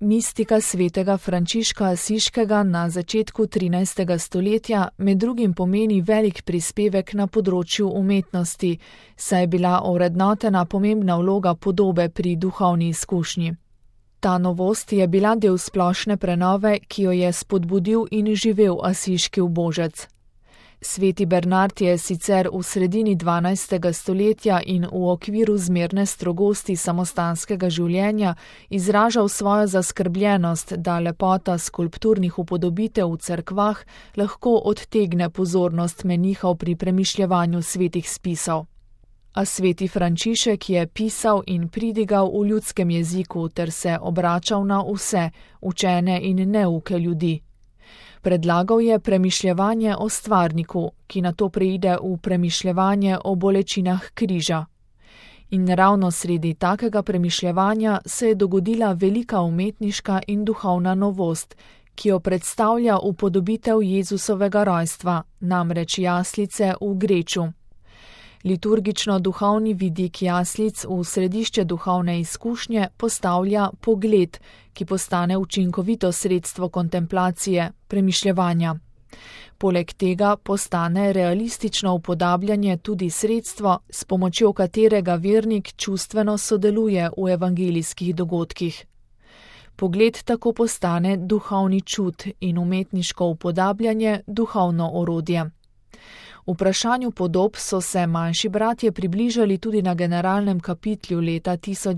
Mistika svetega Frančiška Asiškega na začetku 13. stoletja med drugim pomeni velik prispevek na področju umetnosti, saj je bila ovrednotena pomembna vloga podobe pri duhovni izkušnji. Ta novost je bila del splošne prenove, ki jo je spodbudil in živel asiški ubožec. Sveti Bernard je sicer v sredini 12. stoletja in v okviru zmerne strogosti samostanskega življenja izražal svojo zaskrbljenost, da lepota skulpturnih upodobitev v cerkvah lahko odtegne pozornost menihov pri premišljevanju svetih spisov. A sveti Frančišek je pisal in pridigal v ljudskem jeziku ter se obračal na vse, učene in neuke ljudi. Predlagal je premišljevanje o stvarniku, ki nato preide v premišljevanje o bolečinah križa. In ravno sredi takega premišljevanja se je dogodila velika umetniška in duhovna novost, ki jo predstavlja upodobitev Jezusovega rojstva, namreč jaslice v greču. Liturgično-duhovni vidik jaslic v središče duhovne izkušnje postavlja pogled, ki postane učinkovito sredstvo kontemplacije, premišljevanja. Poleg tega postane realistično upodabljanje tudi sredstvo, s pomočjo katerega vernik čustveno sodeluje v evangelijskih dogodkih. Pogled tako postane duhovni čut in umetniško upodabljanje duhovno orodje. V vprašanju podob so se manjši bratje približali tudi na generalnem kapitlju leta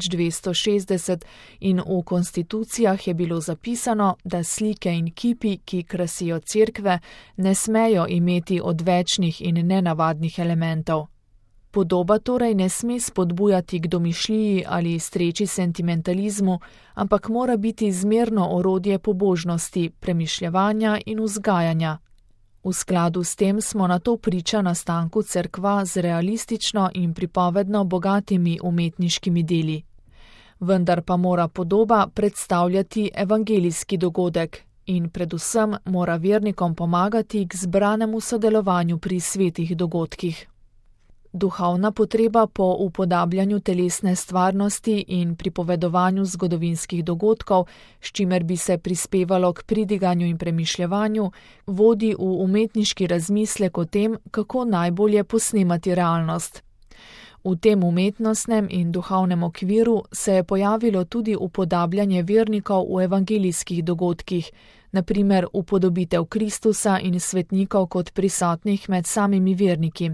1260 in v konstitucijah je bilo zapisano, da slike in kipi, ki krasijo cerkve, ne smejo imeti odvečnih in nenavadnih elementov. Podoba torej ne sme spodbujati k domišljiji ali streči sentimentalizmu, ampak mora biti zmerno orodje pobožnosti, premišljevanja in vzgajanja. V skladu s tem smo nato priča nastanku cerkva z realistično in pripovedno bogatimi umetniškimi deli. Vendar pa mora podoba predstavljati evangelijski dogodek in predvsem mora vernikom pomagati k zbranemu sodelovanju pri svetih dogodkih. Duhovna potreba po upodabljanju telesne stvarnosti in pripovedovanju zgodovinskih dogodkov, s čimer bi se prispevalo k pridiganju in premišljevanju, vodi v umetniški razmislek o tem, kako najbolje posnemati realnost. V tem umetnostnem in duhovnem okviru se je pojavilo tudi upodabljanje vernikov v evangelijskih dogodkih, na primer upodobitev Kristusa in svetnikov kot prisotnih med samimi verniki.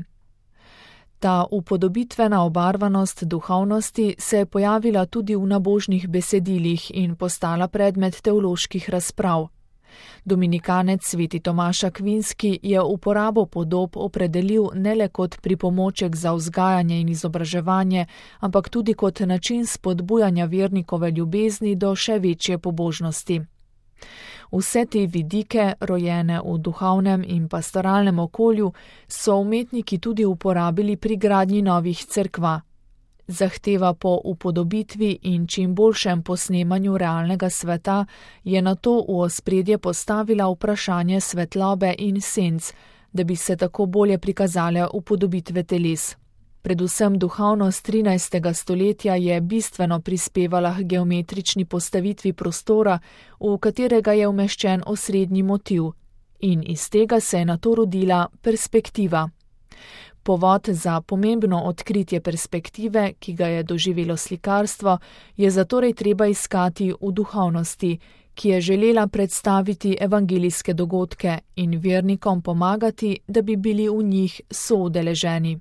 Ta upodobitvena obarvanost duhovnosti se je pojavila tudi v nabožnih besedilih in postala predmet teoloških razprav. Dominikanec sveti Tomaž Akvinski je uporabo podob opredelil ne le kot pripomoček za vzgajanje in izobraževanje, ampak tudi kot način spodbujanja vernikove ljubezni do še večje pobožnosti. Vse te vidike, rojene v duhovnem in pastoralnem okolju, so umetniki tudi uporabili pri gradnji novih cerkva. Zahteva po upodobitvi in čim boljšem posnemanju realnega sveta je nato v ospredje postavila vprašanje svetlobe in senc, da bi se tako bolje prikazale upodobitve teles. Predvsem duhovnost 13. stoletja je bistveno prispevala k geometrični postavitvi prostora, v katerega je umeščen osrednji motiv, in iz tega se je nato rodila perspektiva. Povod za pomembno odkritje perspektive, ki ga je doživelo slikarstvo, je zatorej treba iskati v duhovnosti, ki je želela predstaviti evangelijske dogodke in vernikom pomagati, da bi bili v njih soudeleženi.